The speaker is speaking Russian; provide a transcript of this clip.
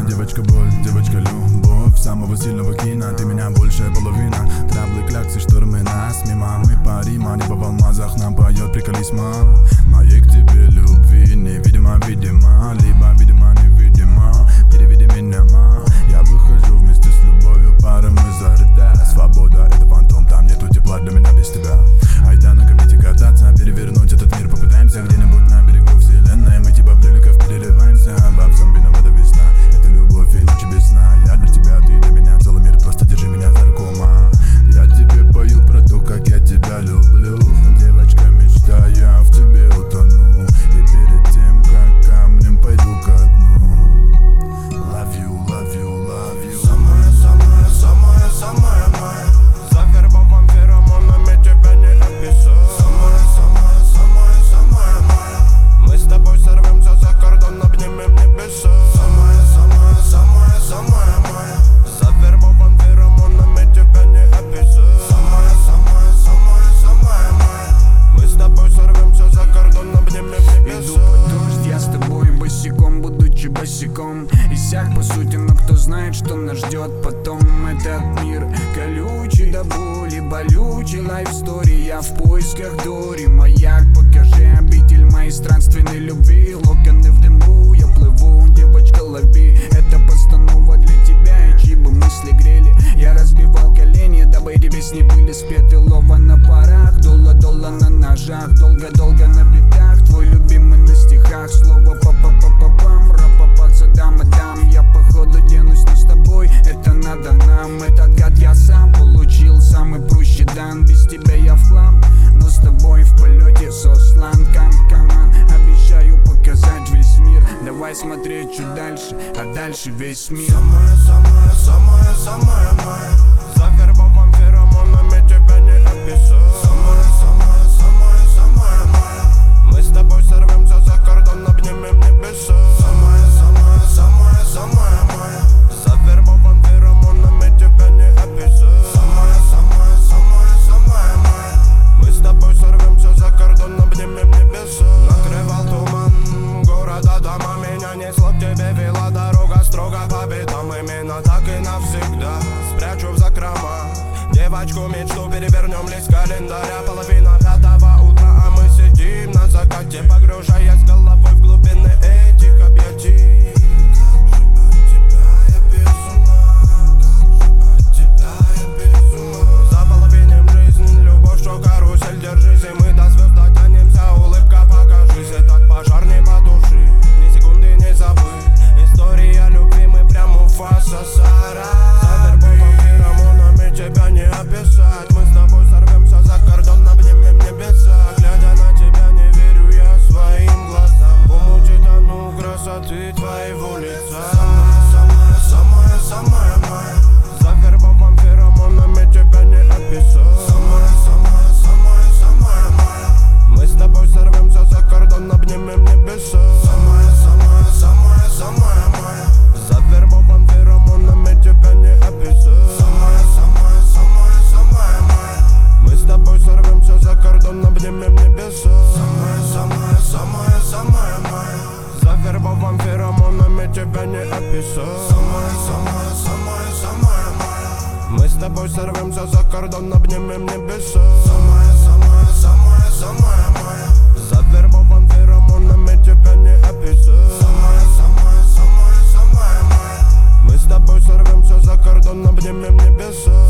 девочка боль, девочка любовь самого сильного кино. Ты меня большая половина. Траблы, кляксы, штормы нас мимо. Мы парима, небо в алмазах нам поет приколисма. Моей к тебе любви невидимо, видимо, либо видимо, невидимо. Переведи меня, ма. Я выхожу вместе с любовью, пара мы зарыта. Свобода — это фантом, там нету тепла для меня без тебя. Айда на комете кататься, перевернуть этот мир попытаемся. Где-нибудь на берегу вселенной мы типа брюликов переливаемся. Бабсам виновата весна, это любовь и ночи без сна. Я для тебя, ты для меня, целый мир, просто держи меня за руку, ма. Я тебе пою про то, как я тебя люблю. Девочка, мечта, я в тебе утону. И перед тем, как камнем пойду ко дну. Love you, love you, love you. Самая, самая, самая, самая моя. Завербован феромонами, тебя не описать. Самая, самая, самая, самая моя. Мы с тобой сорвемся за кордон, обнимем небеса. Самая, самая, самая, самая моя. Завербован феромонами, тебя не описать. Самая, самая, самая, самая моя. Мы с тобой сорвемся за кордон, обнимем небеса. Иду под дождь, я с тобой босиком, будучи босиком. Иссяк по сути, но кто знает, что нас ждет потом. Этот мир колючий до боли, болючий лайфстори. Я в поисках Дори, маяк, покажи обитель моей странственной любви. Локоны в дыму, я плыву, девочка, лови. Это постанова для тебя, и чьи бы мысли грели. Я разбивал колени, дабы эти песни были спеты. Лова на парах, долла на ножах. Долго-долго на битах, твой любимый на стихах. Слово па-па-па-па-пам, ра-па-па, дам. Я походу денусь, но с тобой это надо нам. Этот гад я сам получил, самый прущий дан. Без тебя я в хлам, но с тобой в полете сослан. Каман, обещаю показать весь мир. Давай смотреть чуть дальше, а дальше весь мир. Самая, самая, самая, самая моя. Завербован феромонами, тебя не описать. Самая, самая, самая, самая моя. Мы с тобой сорвемся за кордон, обнимем небеса. Самая, самая, самая, самая моя. Завербован феромонами, тебя не описать. Самая, самая, самая, самая моя. Мы с тобой сорвемся за кордон, обнимем небеса. Накрывал туман города, дома. Меня несло к тебе, вела дорога строго по битам. Именно так и навсегда спрячу в закрома девочку мечту, перевернем лист календаря. Половина пятого утра, а мы сидим на закате, погружаясь головой в глубины этих объятий. Как же от тебя я без ума, как же от тебя я без ума. Заполовиним жизнь, любовь, что карусель, держись, и мы до звезд дотянемся. Улыбка, покажись, этот пожар не потуши, ни секунды не забыть. История любви, мы прям Муфаса, Сара. Завербован феромонами, тебя не описать. Мы с тобой сорвемся за кордон, обнимем небеса. Глядя на тебя, не верю я своим глазам. В умуте тону красоты твоего лица. Самая, самая, самая, самая моя. Завербован феромонами, тебя не описать. Самая, самая, самая, самая моя. Мы с тобой сорвемся за кордон, обнимем небеса. Самая, самая, самая, самая моя. Завербован феромонами, тебя не описать. Самая, самая, самая, самая моя. Мы с тобой сорвемся за кордон, обнимем небеса. Самая, самая, самая, самая моя. Завербован феромонами, тебя не описать. Самая, самая, самая, самая моя. Мы с тобой сорвемся за кордон, обнимем небеса. Самая, самая, самая, самая моя. Завербован феромонами, тебя не описать. Самая, самая, самая, самая моя. Мы с тобой сорвемся за кордон, обнимем небеса.